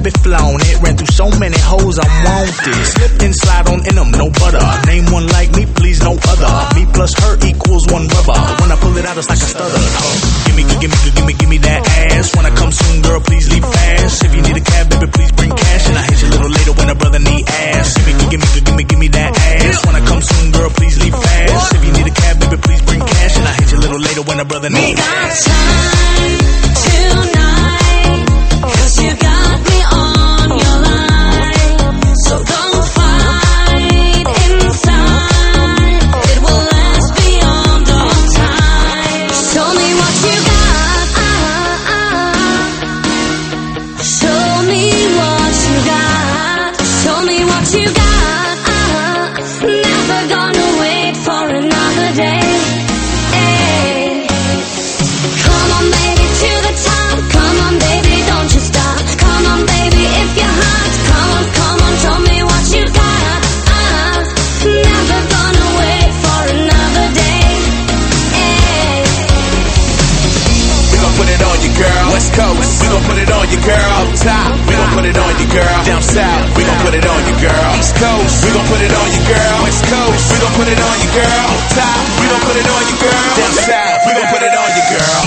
baby flown it. Ran through so many hoes, I'm wanted. Slip and slide on in them, no butter. Name one like me, please, no other. Me plus her equals one rubber. When I pull it out, it's like a stutter. Give me that ass. When I come soon, girl, please leave fast. If you need a cab, baby, please bring cash. And I hit you a little later when a brother need ass. Give me that ass. When I come soon, girl, please leave fast. If you need a cab, baby, please bring cash. And I hit you a little later when a brother need ass. We got time tonight, 'cause you got me on your line. So don't fight inside, it will last beyond all time. Show me what you got, show me what you got, show me what you got, never gonna wait for another day. Hey. Come on baby to the top, come on baby don't you stop, come on baby if you're hot, come on show me what you got, never gonna wait for another day. Hey. We gon' put it on you, girl. West Coast, we gon' put it on you, girl. Up top, we gon' put it on you, girl. Down south, we gon' put it on you, girl. East Coast, we gon' put it on you, girl. West Coast, we gon' put it on you, girl. Up top, we gon' put it on you, girl. Down south, we gon' put it on you, girl.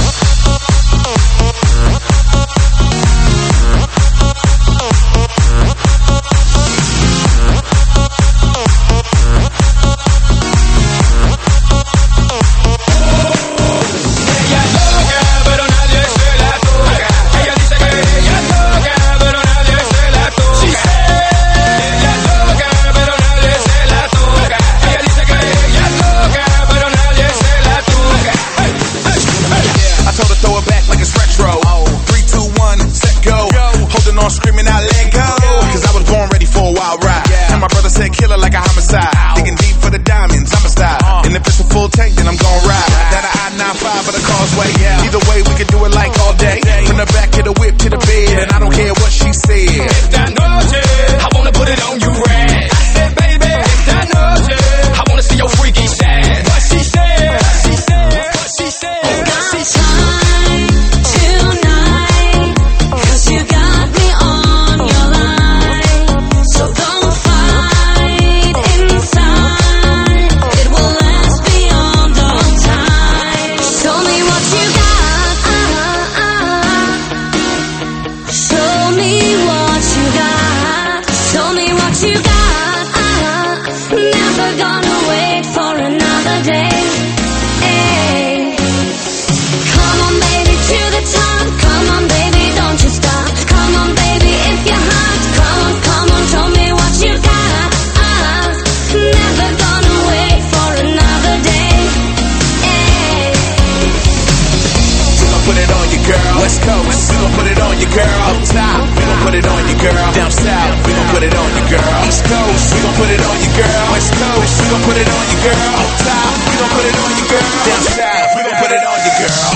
Screaming out, let go, 'cause I was born ready for a wild ride. And my brother said killer like a homicide. Digging deep for the diamonds, I'm a style. And if it's a full tank, then I'm gon' ride. That I-95 or the causeway. Either way, we can do it like all day. From the back of the whip to the bed, and I don't care what she said. Esta noche, I wanna put it on you, Red. I said, baby, esta noche, I wanna see your freaky side. What she said, she said, what she said. Got time tonight, 'cause you got me on your line. So don't fight inside, it will last beyond all time. Show me what you got, show me what you got, show me what you got, never gonna wait for another day. Hey. Come on baby to the top, come on baby don't you stop, come on baby if you're hot, come on show me what you got, never gonna wait for another day. Hey. We gon' put it on you, girl. West Coast, we gon' put it on you, girl. Up top, we gon' put it on you, girl. Down south, we gon' put it on you, girl. East Coast, we gon' put it on you, girl. West Coast, we gon' put it on you, girl. Up top, we gon' put it on you, girl. Down south, we gon' put it on you, girl.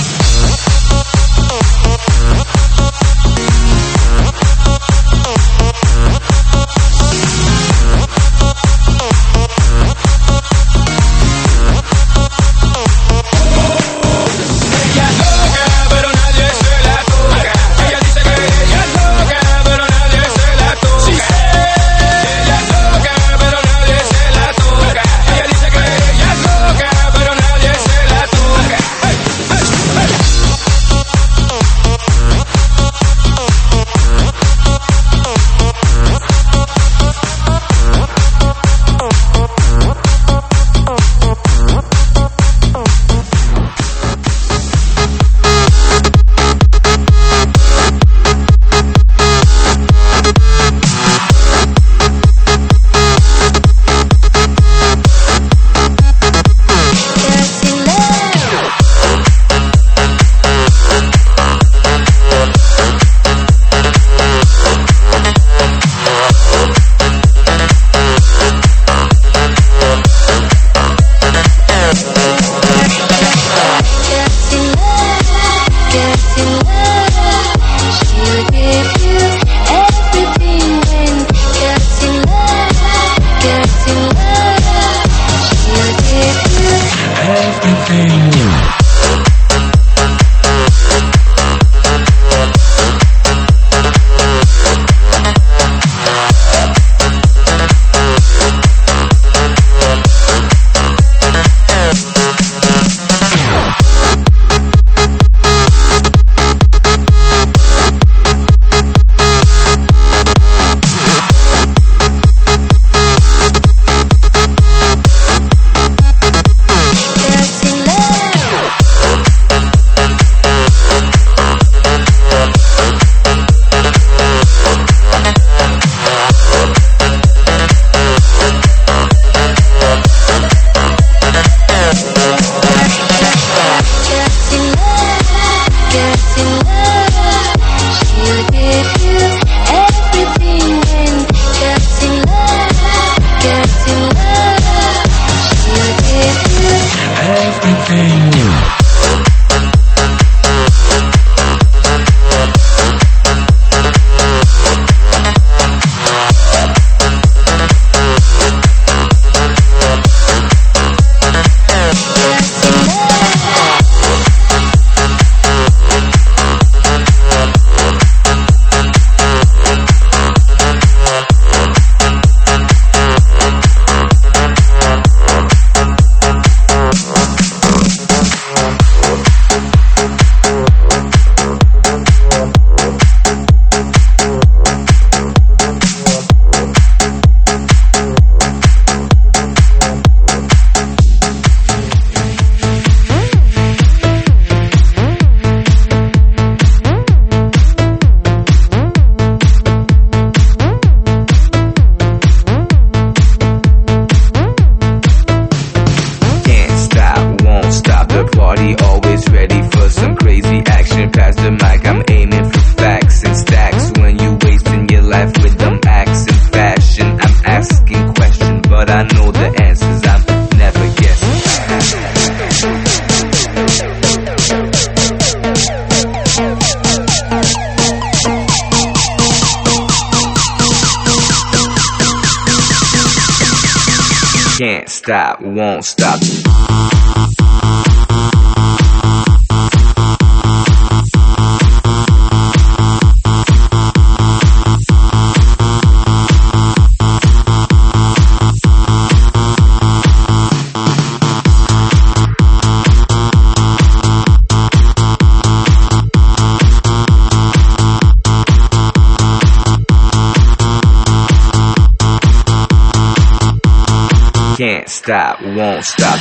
party, always ready for some crazy action. Pass the mic, I'm aiming for facts and stacks. When you wasting your life with them acts and fashion, I'm asking questions, but I know the answers. I'm never guessing. Can't stop, won't stop. Can't stop, won't stop.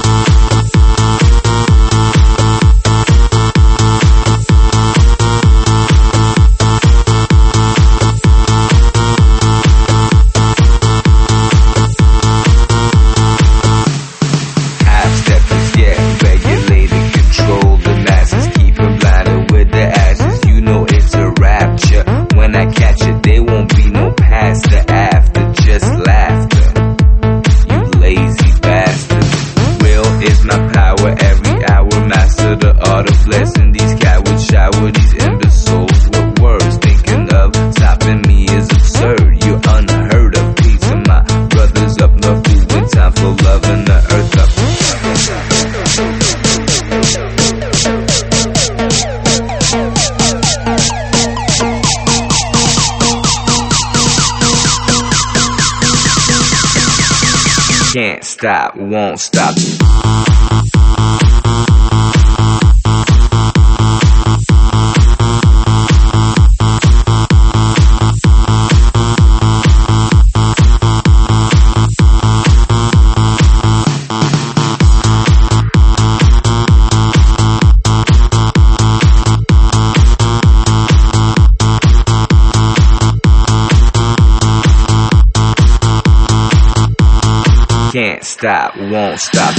Half-steppers, yeah, regulated, control the masses, keep them blinded with the ashes. You know it's a rapture. When I catch it, there won't be no past or after, just laughter. Lazy bastard. Will is my power every hour. Master the art of blessing these cowards. Shower these imbeciles with words. Thinking of stopping me is absurd. You're unheard of. Peace of my brothers up north, doing time for love and the earth up. Can't stop, won't stop. Can't stop, won't stop.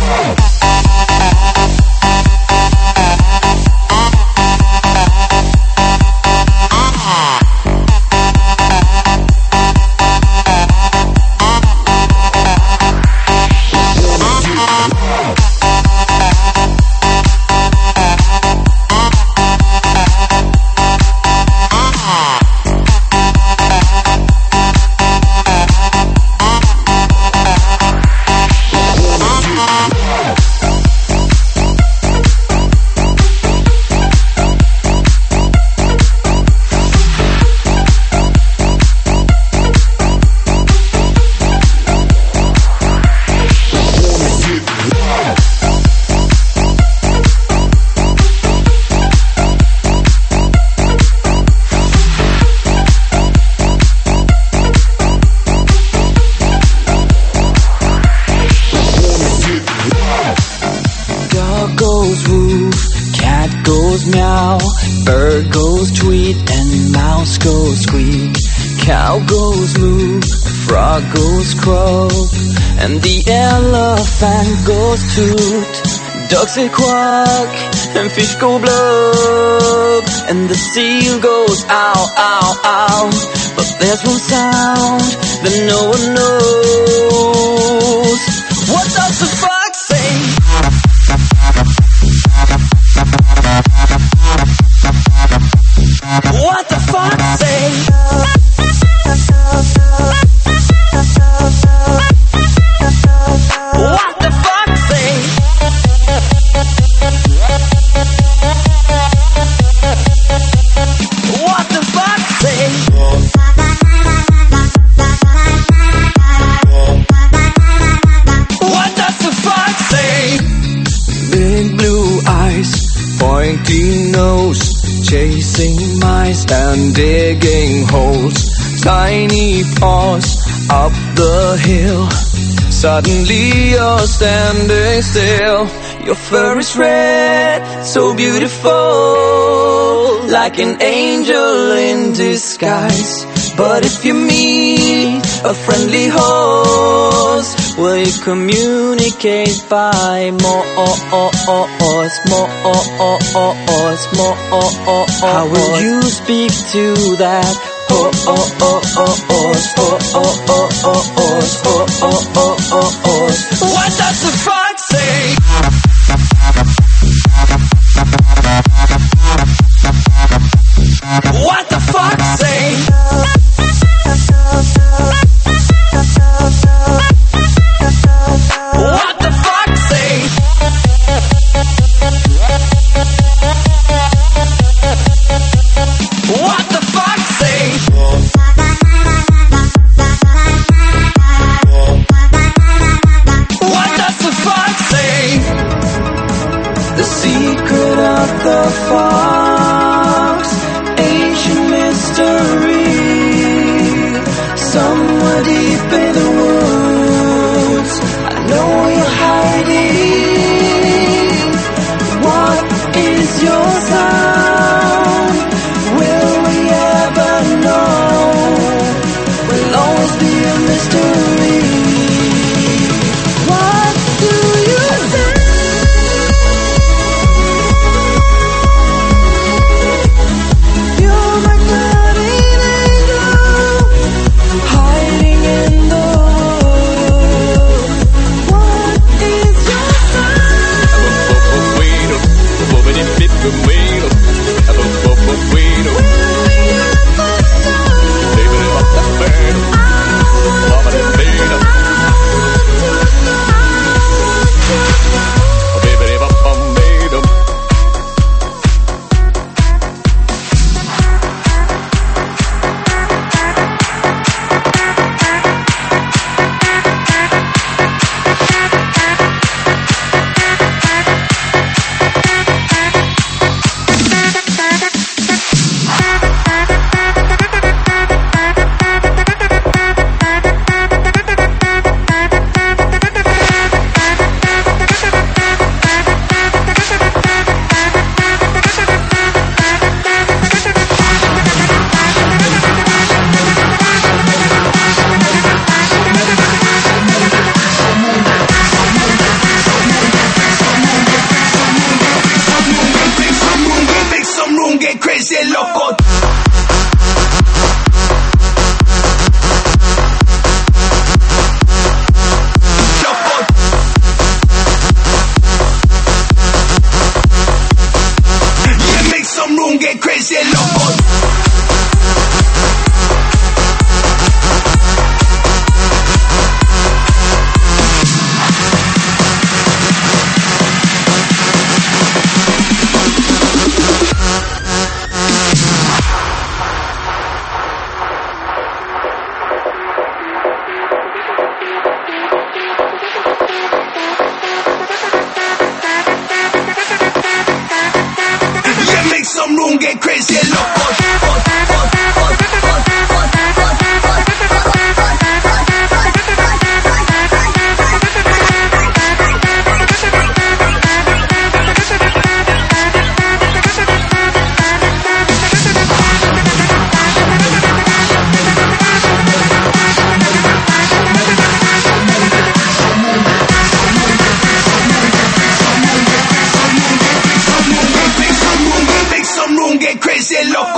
Meow, bird goes tweet, and mouse goes squeak. Cow goes moo, frog goes croak, and the elephant goes toot. Ducks say quack, and fish go blub, and the seal goes ow, ow, ow. But there's one sound that no one knows. What does the fox say? What the fuck say? What the fuck say? What the fuck say? What does the fuck say? Big blue eyes, pointy nose, chasing mice and digging holes. Tiny paws up the hill. Suddenly you're standing still. Your fur is red, so beautiful, like an angel in disguise. But if you meet a friendly host, will you communicate by more? How will you speak to that? What does the fox say? What the fuck say? What the fuck say? What the fuck say? What does the fuck say? The secret of the fox, ancient mystery, somewhere deep in the woods, I know you're hiding. What is your sound? Will we ever know? Will always be a mystery. What do you say? get crazy, loco. Get crazy, loco.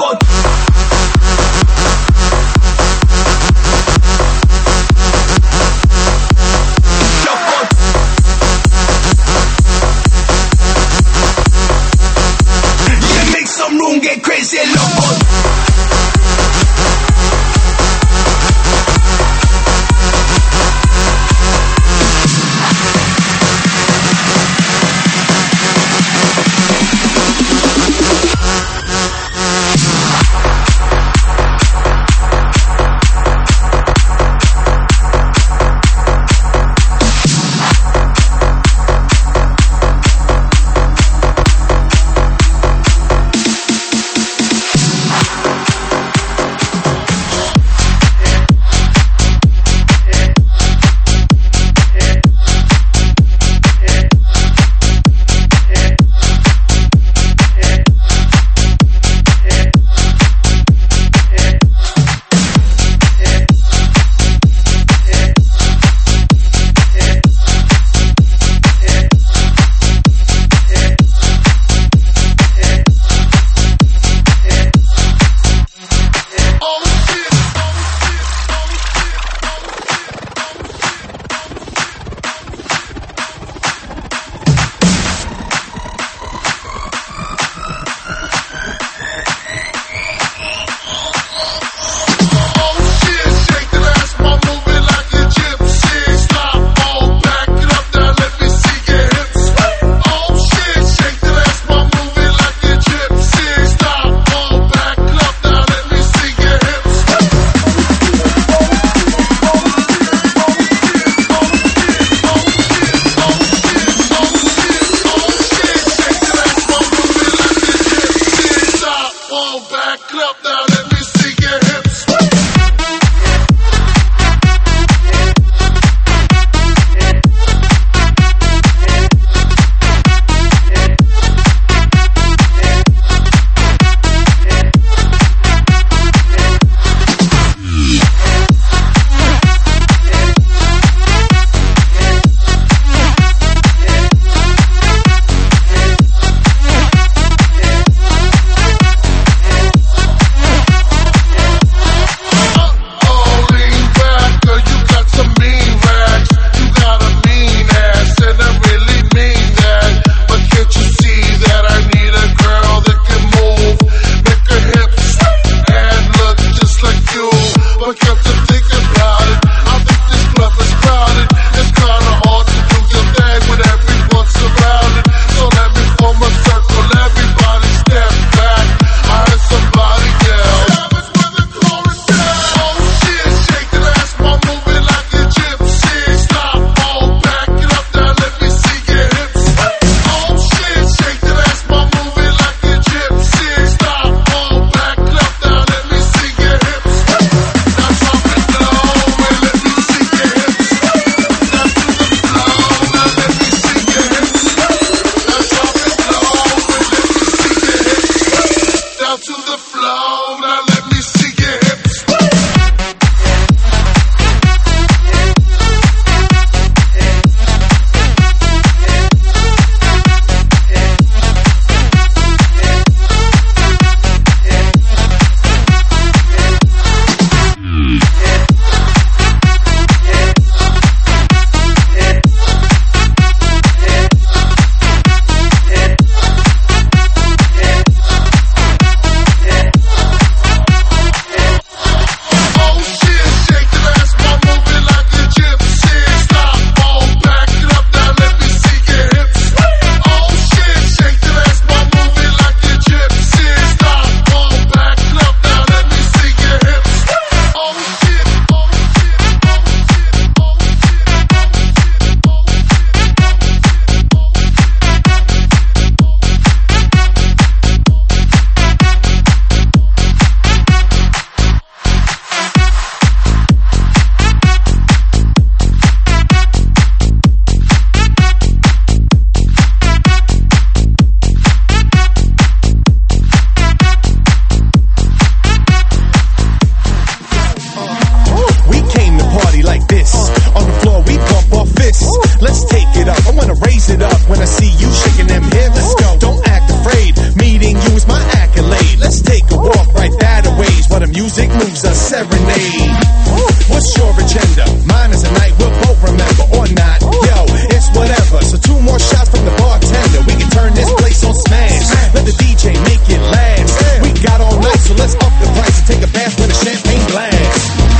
see you shaking them hips. Let's go. Don't act afraid. Meeting you is my accolade. Let's take a walk right that a ways while the music moves us serenade. What's your agenda? Mine is a night we'll both remember or not. Yo, it's whatever. So 2 more shots from the bartender. We can turn this place on smash. Let the DJ make it last. We got all night, so let's up the price and take a bath with a champagne glass.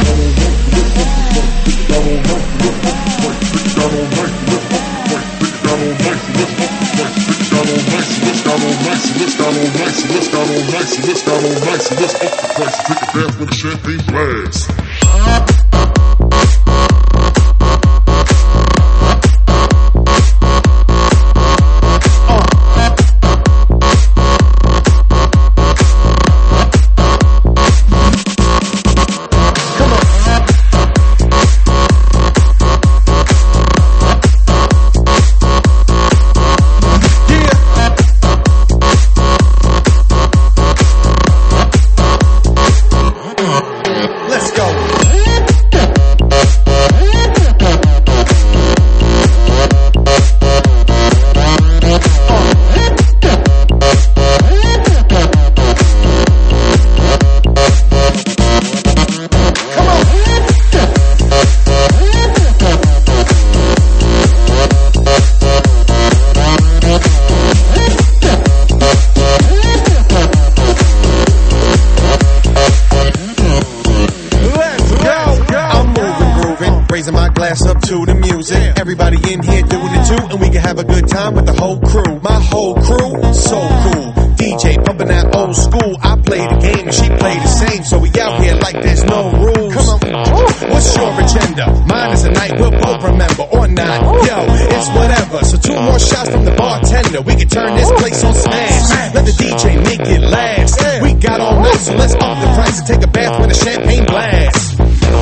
Up to the music, everybody in here doing it too, and we can have a good time with the whole crew. My whole crew, so cool. DJ pumping that old school. I play the game and she play the same, so we out here like there's no rules. Come on, what's your agenda? Mine is a night we'll both remember or not. Yo, it's whatever. So 2 more shots from the bartender. We can turn this place on smash. Let the DJ make it last. We got all night, so let's up the price and take a bath with a champagne glass.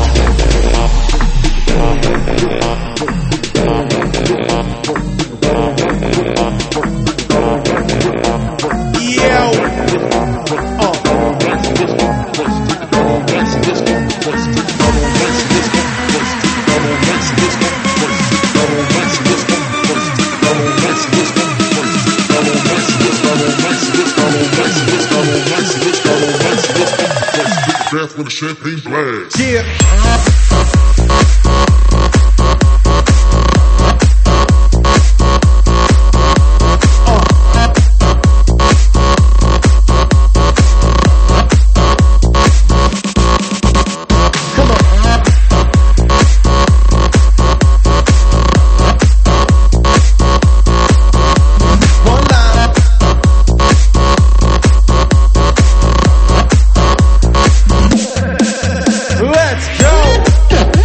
With a champagne blast. Yeah. Let's go!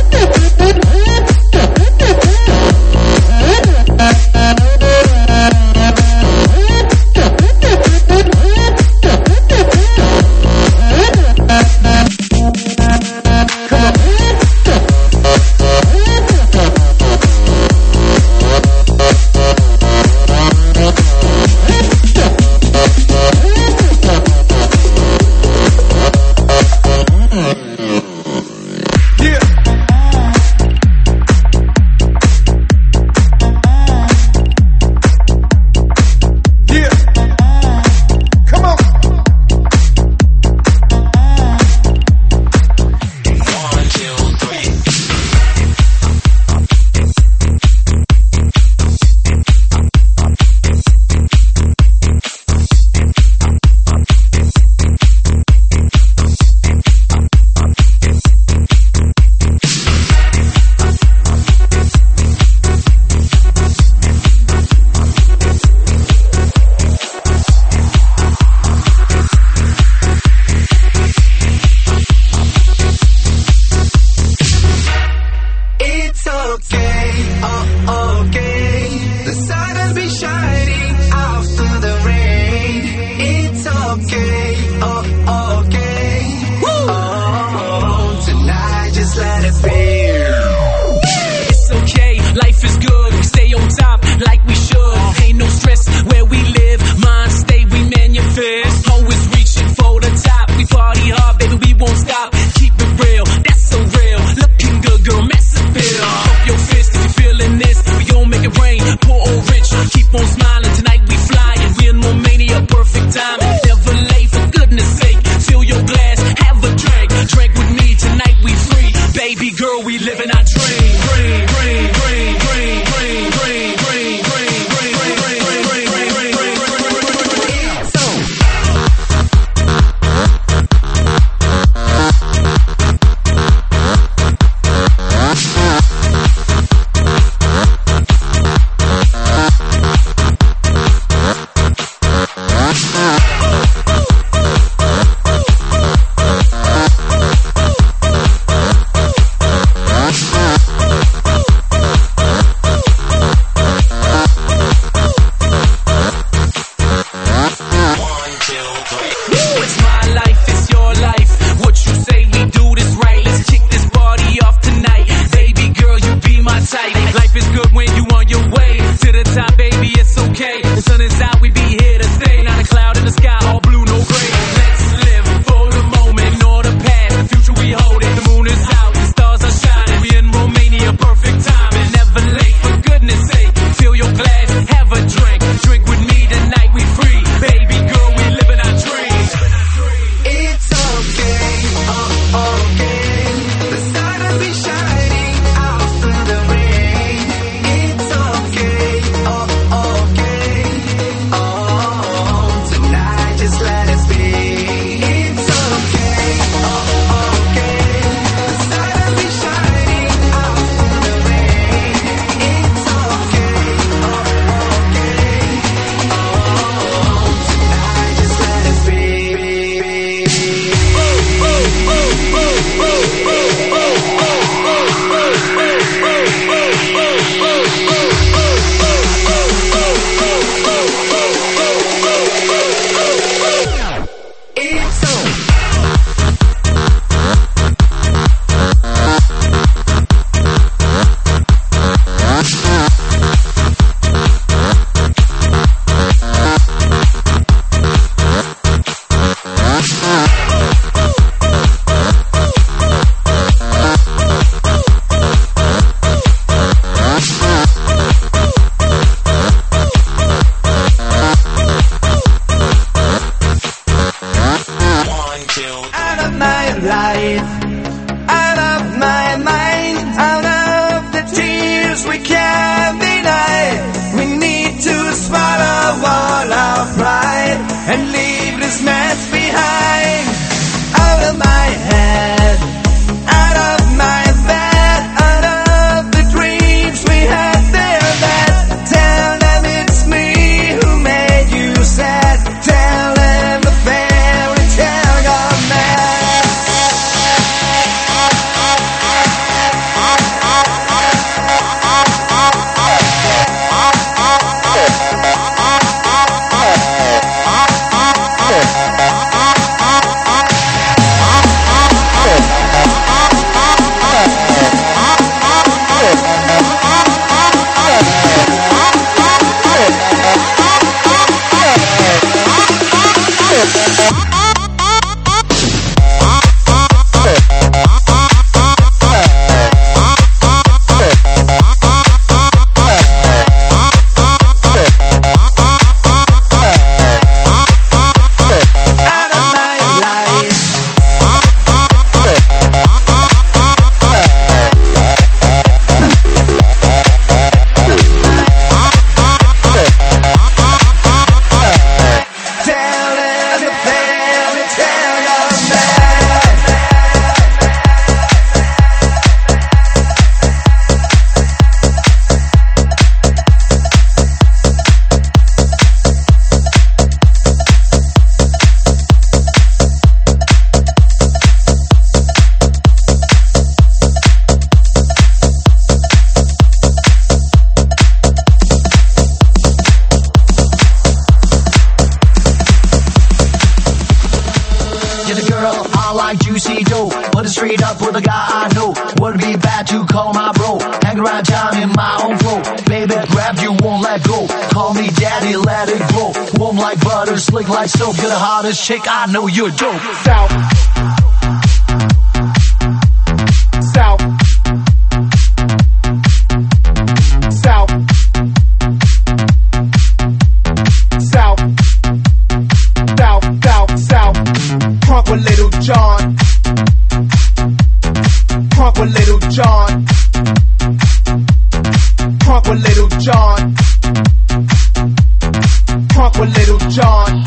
street up with a guy I know. Would be bad to call my bro. Hang around town in my own flow. Baby, grab you, won't let go. Call me daddy, let it grow. Warm like butter, slick like soap. You're the hottest chick, I know you're dope. South. South. South. South. South, south, south. Crunk with Little John. Crunk with Little John. Crunk with Little John. Crunk with Little John.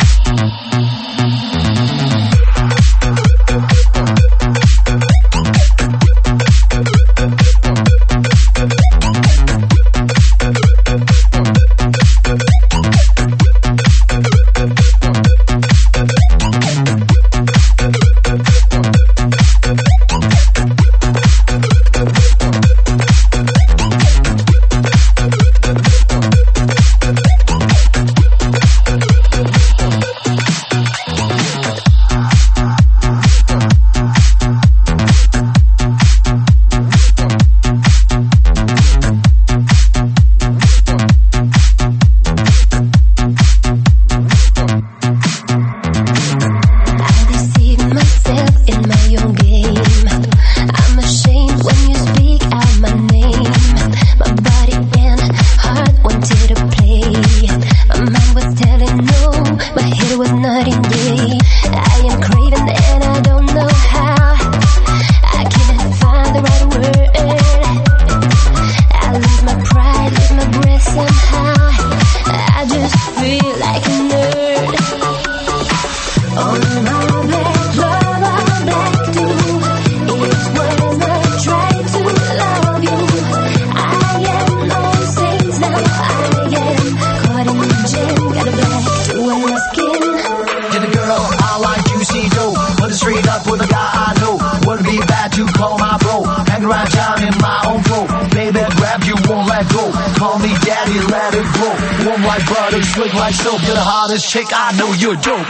Chick, I know you're dope.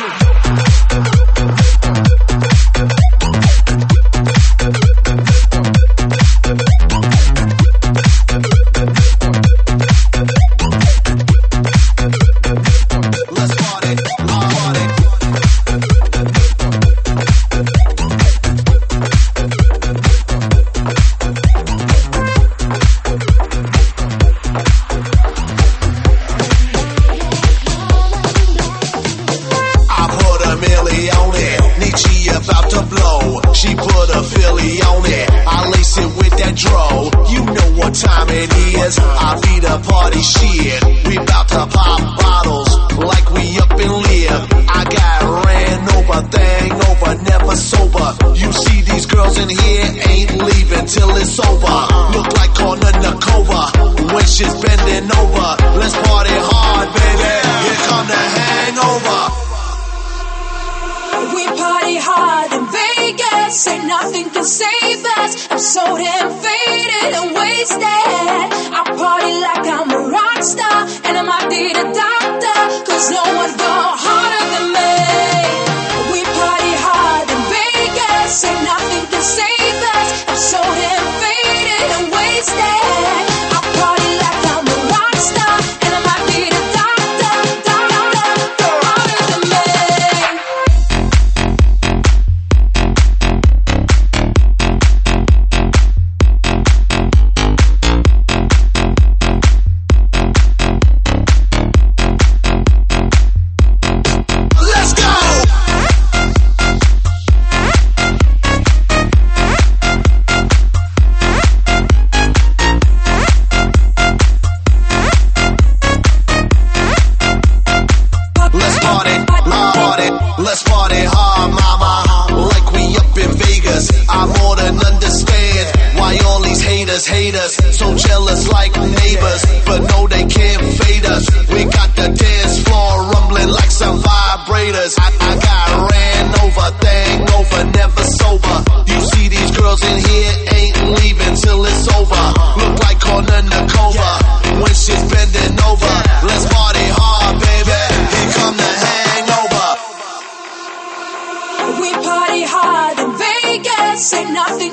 Say nothing.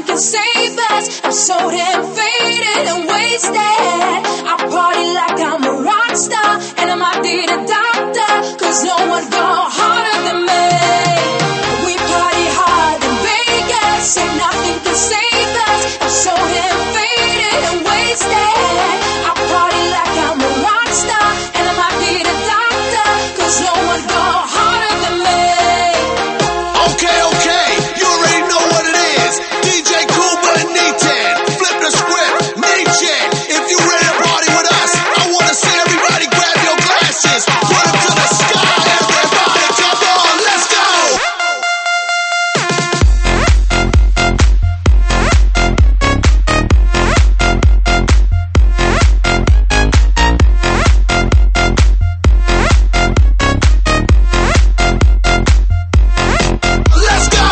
so damn faded and wasted. I party like I'm a rock star, and I might need a doctor, cause no one go harder than me. We party hard in Vegas, and nothing can save us. I'm so damn faded and wasted. I party like I'm a rock star, and I might need a doctor, cause no one go harder than me. Okay, you already know what it is. DJ Kool and Nitin, flip the script, Nitin. If you ready to party with us, I wanna see everybody grab your glasses, put them to the sky. Everybody, come on, let's go. Let's go.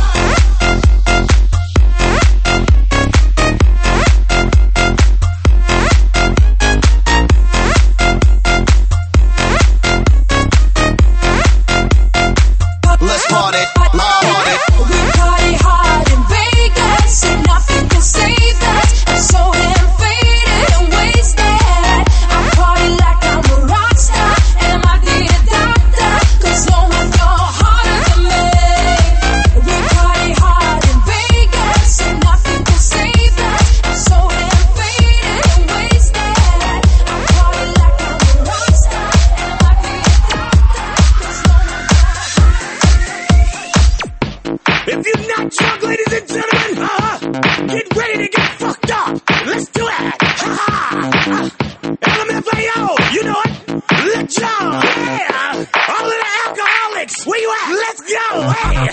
Let's party, party. We party hard in Vegas, and nothing can save us. I'm so damn faded and wasted. I party like I'm a rock star, and I might need a doctor, cause no one go harder than me. We party hard in Vegas, and nothing can save us. I'm so damn faded and wasted. I party like I'm a rock star, and I might need a doctor, cause no one go harder. If you're not drunk, ladies and gentlemen, get ready to get fucked up. Let's do it. LMFAO, you know it. Let's go. Yeah. All of the alcoholics, where you at? Let's go. Hey.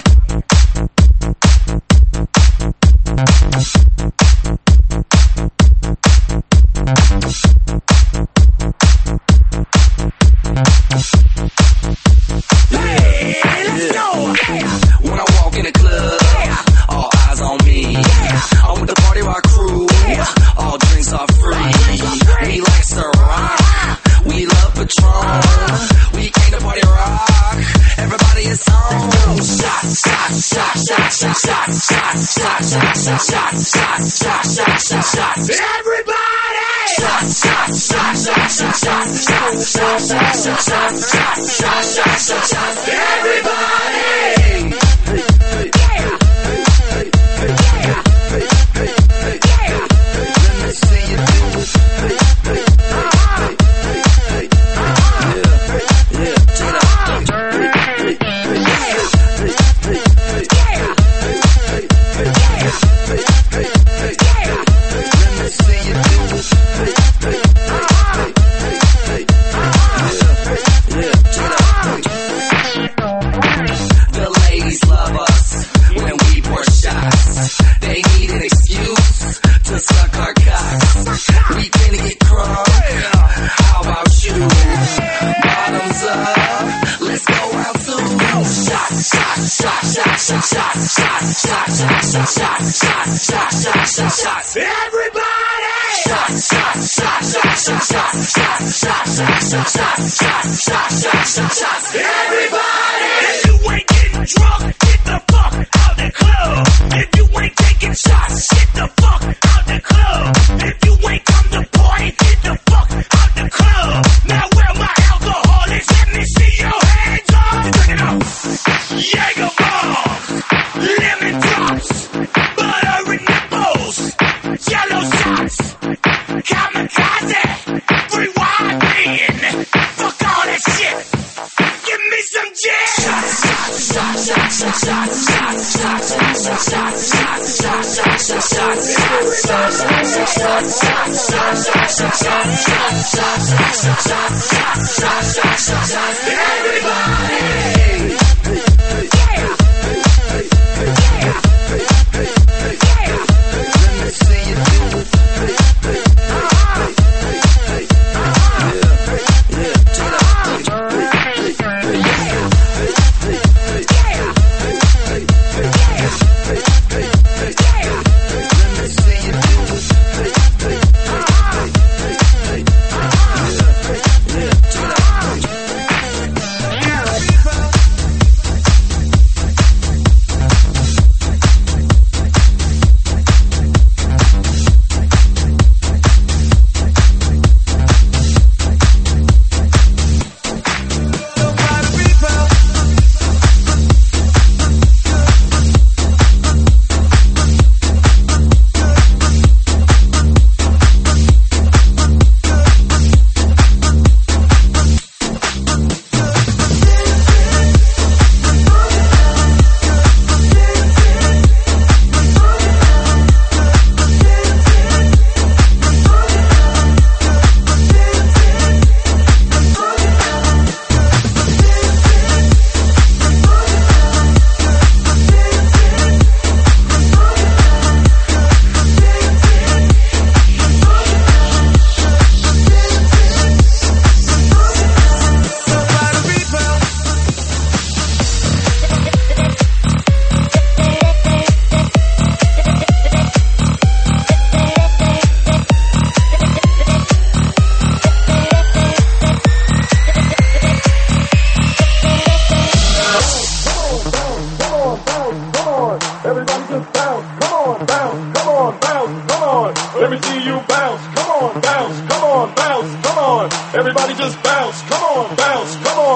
Hey, let's go. Yeah. When I walk in the club, all eyes on me. I'm with the party rock crew. All drinks are free. We like Ciroc. We love Patron. We came to party rock. Everybody is on. Shots, shots, shots, shots, shots, shots, shots, shots, shots, shots, shots, shots, shots, shots, shots. Everybody. Shots, shots, shots, shots, shots, shots, shots, shots, shots, shots, shots, shots, shots, shots, shots. Everybody. The ladies love us when we pour shots. They need an excuse to suck our cocks. We finna get crunk. How about you? Bottoms up. Let's go out too. Shots, shots, shots, shots, shots, shots, shots, shots, shots, shots, shots, shots, shots, shots, shots. Everybody. Shots, shots, shots, shots, shots, shots, shots, shots, shots, shots, shots, shots, shots, shots, shots. Everybody. If you ain't getting drunk, get the fuck out the club. If you ain't taking shots, get the fuck out the club. If you ain't come to party, get the fuck out the club. Now where my alcoholics? Let me see your hands up. Check it out. Jaeger bombs, lemon drops, butter and nipples, yellow shots, kamikaze, rewind being. Fuck all that shit. Give me some gin. Shots, shots, shots, shots, shots, shots, shots, shots, shots, shots, shots, shots, shots, shots, shots. Everybody. Let me see you do it.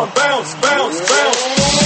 on, bounce, bounce, bounce.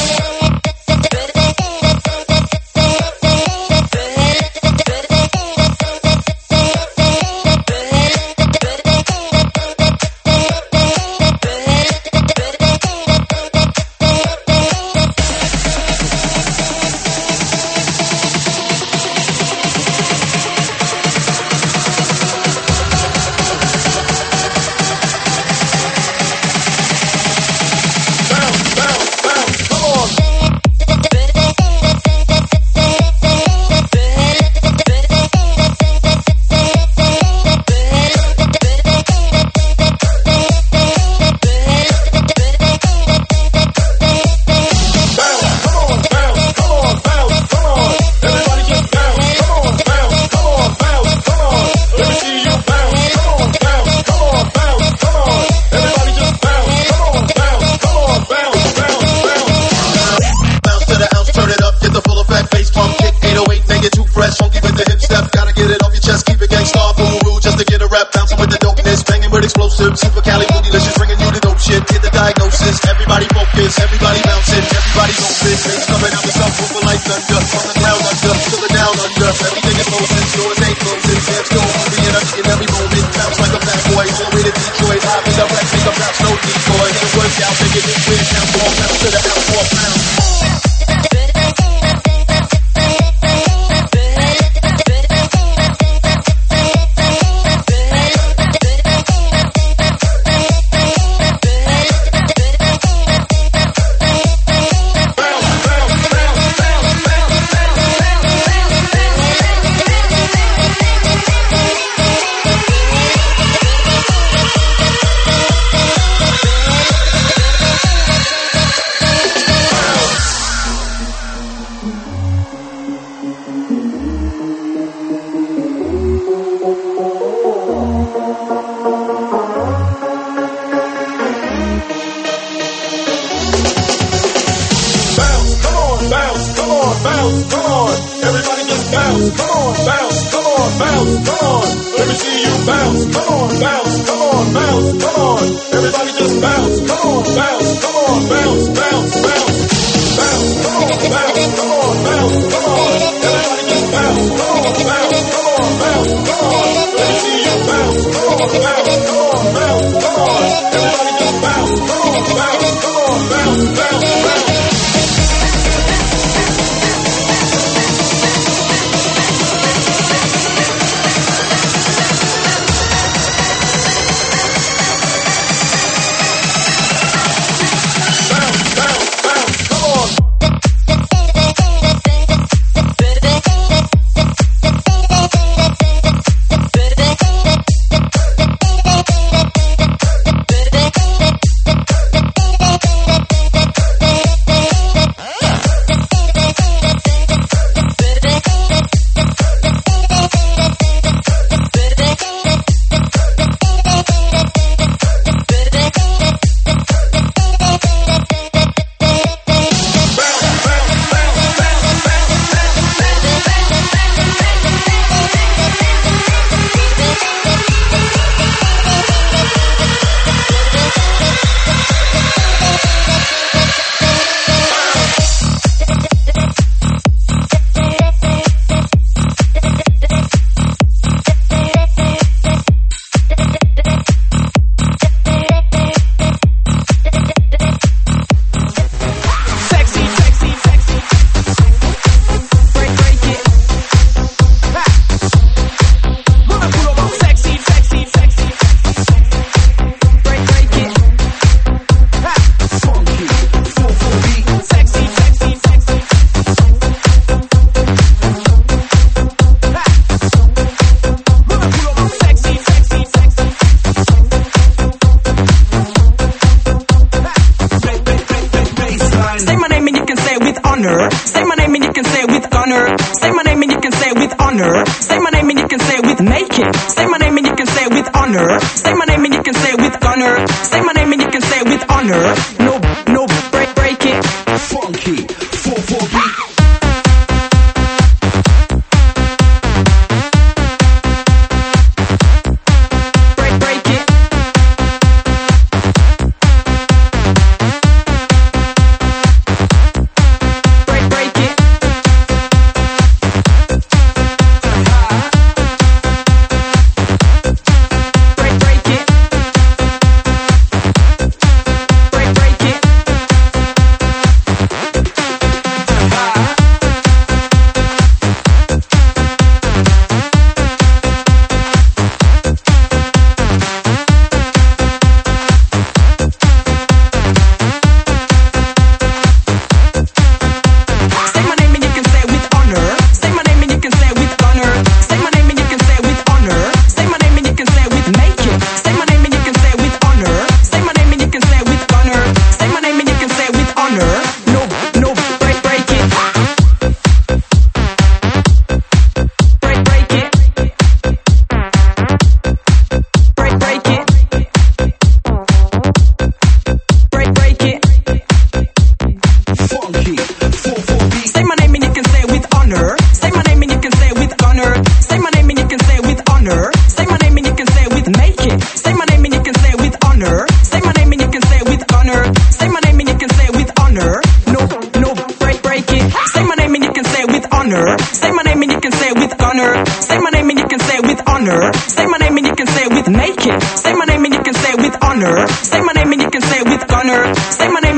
Super Cali, bootylicious, bringing you the dope shit. Get the diagnosis, everybody focus, everybody bouncing, everybody don't fit. Things coming out the subwoofer like thunder, from the ground under to the down under. Everything is motion, doors ain't closing. Dance go on the energy in every moment. Bounce like a fat boy, all the way to Detroit. Live in the wreck, make a bounce, no decoy. Get a workout, take it in quick, now ball, bounce to the house, walk round.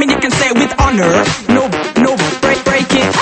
name and you can say it with honor. No, break it.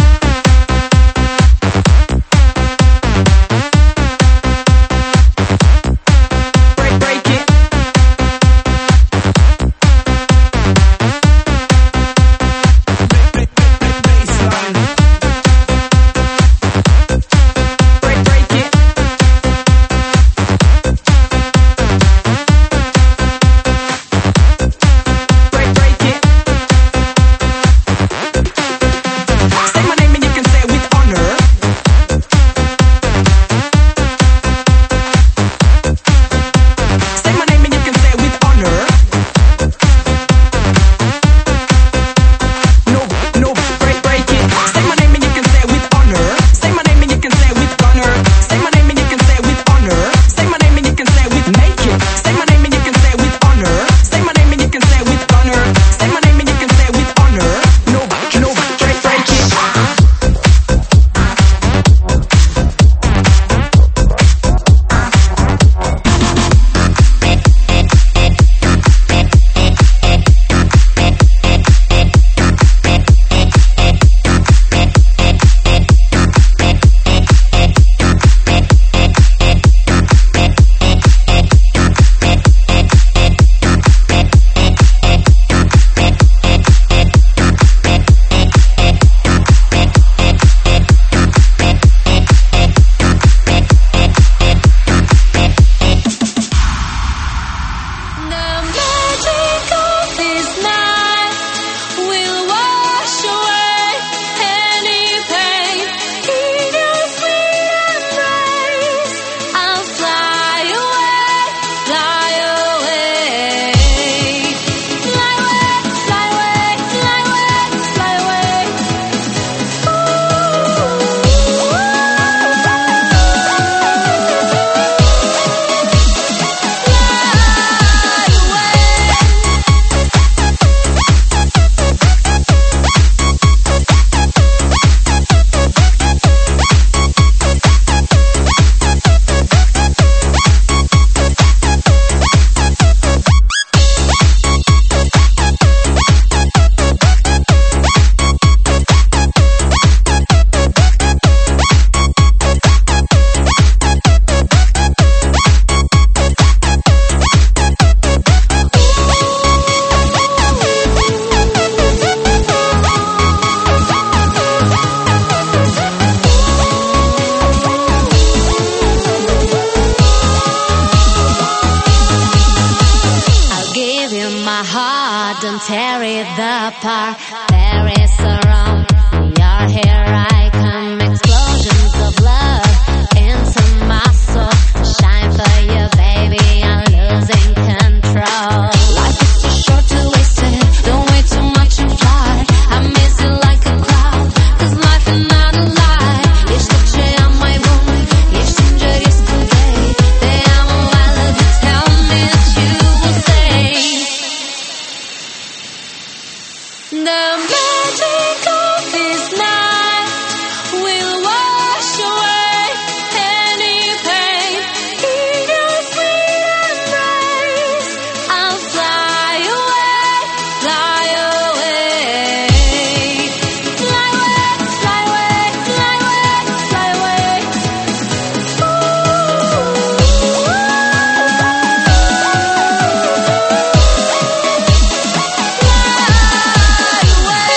Don't tear it apart. There is a wrong. You're here, I come. Explosions of love into my soul. Shine for you, baby. I'm losing control. Life is too short to waste it. Don't wait too much and fly. I miss you like a cloud. 'Cause life is not a lie. Jeszcze cię amajmy, jeszcze jest today. Te amo, I love you. Tell me that you will stay. The magic of this night will wash away any pain. In your sweet embrace, I'll fly away, fly away. Fly away, fly away, fly away, fly away. Fly away.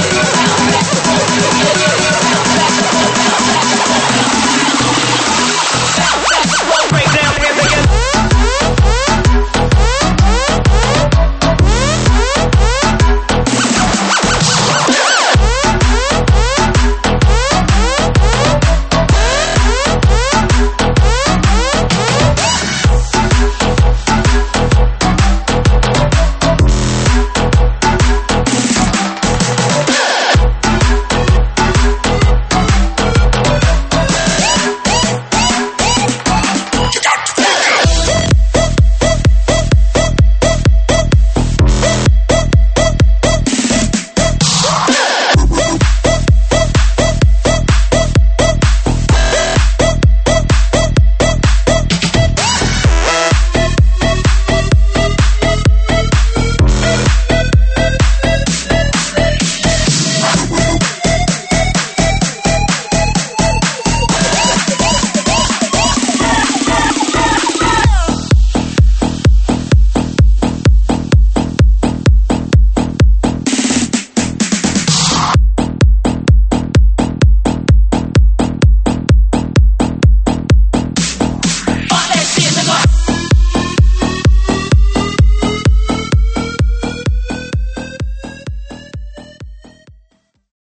Hey!